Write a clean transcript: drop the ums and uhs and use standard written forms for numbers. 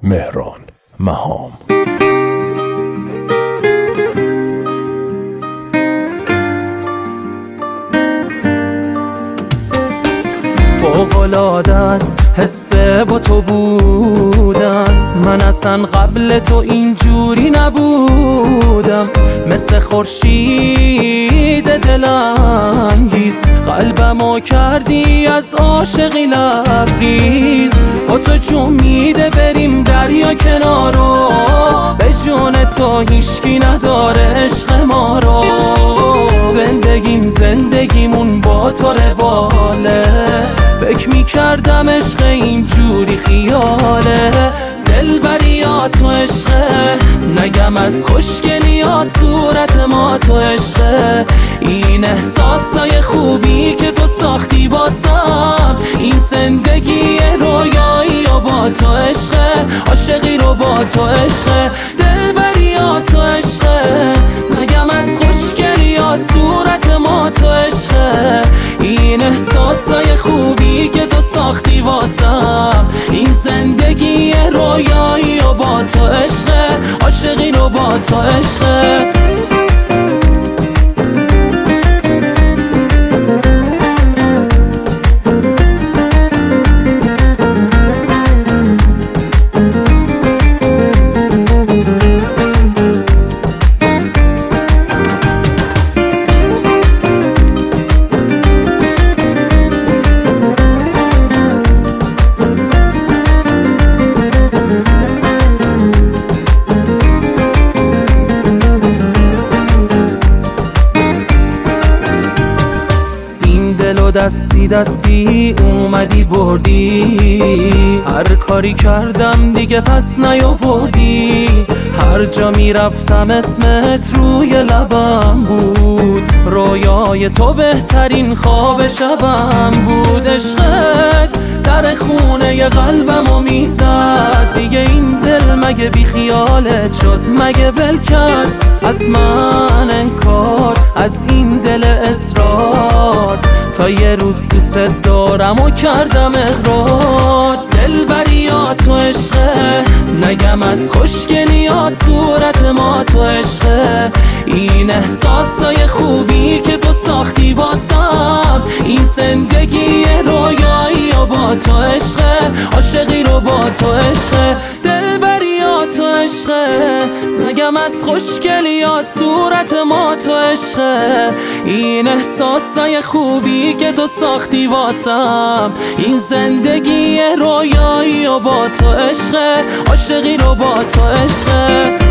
مهران مهام. فوق‌العاده است حس با تو بودن، من اصلا قبل تو اینجوری نبودم. مثل خورشید دلانگیز قلبمو کردی از عاشقی لبریز. با تو جون میده بریم دریا کنارو، به جون تو هیشکی نداره عشق ما رو. زندگیمون با تو رواله، فکر میکردم عشق اینجوری خیاله. دلبریات تو عشقه، نگم از خوشگلیات صورت ما تو عشقه. این احساسای خوبی که تو ساختی باسم، این زندگی رویایی و با تو عشقه، عاشقی رو با تو عشقه. دلبریات تو عشقه، نگم از خوشگلیات صورت ما تو عشقه. این احساسای خوبی که تو ساختی واسم، این زندگی رویایی و با تو عشقه، عاشقی رو با تو عشقه. دستی اومدی بردی، هر کاری کردم دیگه پس نیاوردی. هر جا میرفتم اسمت روی لبم بود، رویای تو بهترین خواب شبم بود. عشقت در خونه قلبمو میزد، دیگه این دل مگه بی خیالت شد؟ مگه ول کرد از من انکار، از این دل اصرار؟ تا یه روز دوست دارم و کردم اقرار. دلبریات تو عشقه، نگم از خوشگلیات صورت ما تو عشقه. این احساسای خوبی که تو ساختی واسم، این زندگی رویایی و با تو عشقه، عاشقی رو با تو عشقه. دلبریات تو عشقه، نگم از خوشگلیات صورت ما تو عشقه. این احساسای خوبی که تو ساختی واسم، این زندگی رویایی و با تو عشقه، عاشقی رو با تو عشقه.